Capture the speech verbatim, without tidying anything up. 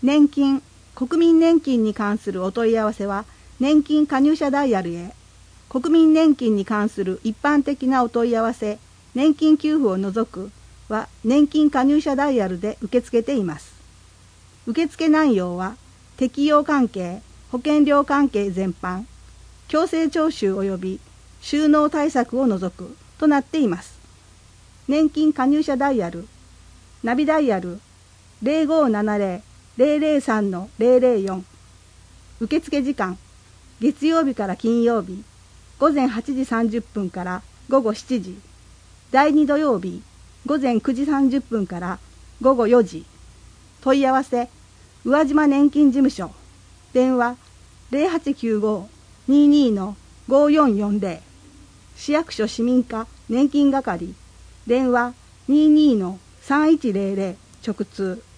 年金、国民年金に関するお問い合わせは年金加入者ダイヤルへ。国民年金に関する一般的なお問い合わせ、年金給付を除くは年金加入者ダイヤルで受け付けています。受付内容は適用関係、保険料関係全般、強制徴収及び収納対策を除くとなっています。年金加入者ダイヤル、ナビダイヤル ゼロごーななゼロ ゼロゼロさん ゼロゼロよん。受付時間、月曜日から金曜日、午前はちじさんじゅっぷんから午後しちじ、だいに土曜日、午前くじさんじゅっぷんから午後よじ。問い合わせ、宇和島年金事務所、電話ゼロはちきゅうごーにーにーのごーよんよんゼロ。市役所市民課年金係、電話にーにーのさんいちゼロゼロ直通。